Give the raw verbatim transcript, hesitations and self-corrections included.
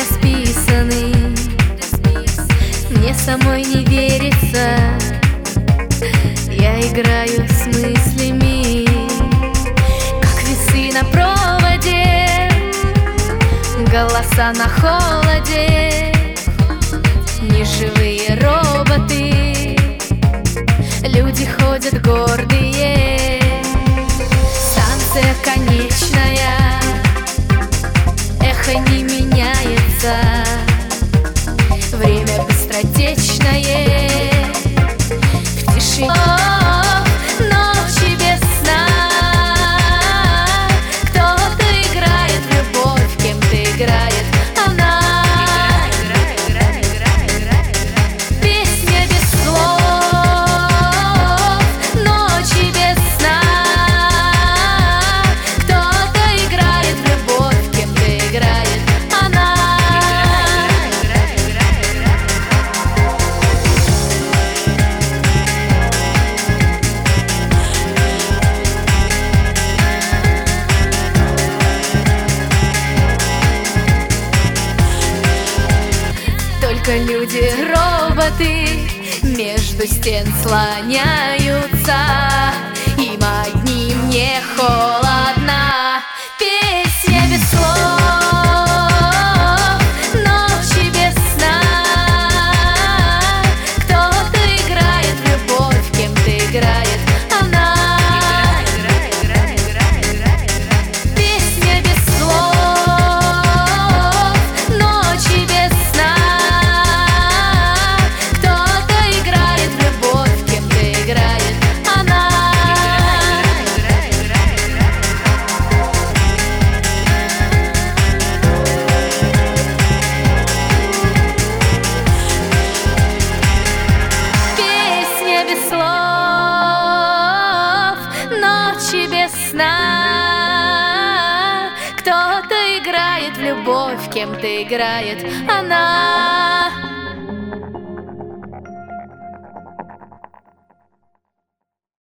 расписаны. Мне самой не верится, я играю с мыслями, как весы на проводе, голоса на холоде, неживые роботы, люди ходят гордые. Станция конечная, эхо не меняется, время быстротечное, в тишине ночи без сна. Кто-то играет в любовь, кем-то играет она. Песня без слов, ночи без сна. Кто-то играет в любовь, кем-то играет она. Только люди-роботы между стен слоняются, им одним не холодно. Песня без слов, ночи без сна. Кто-то играет в любовь, кем-то играет она. Песня без слов, ночи без сна. Кто-то играет в любовь, кем-то играет она. Песня без слов, ночи без сна. Кто-то играет в любовь, кем-то играет она.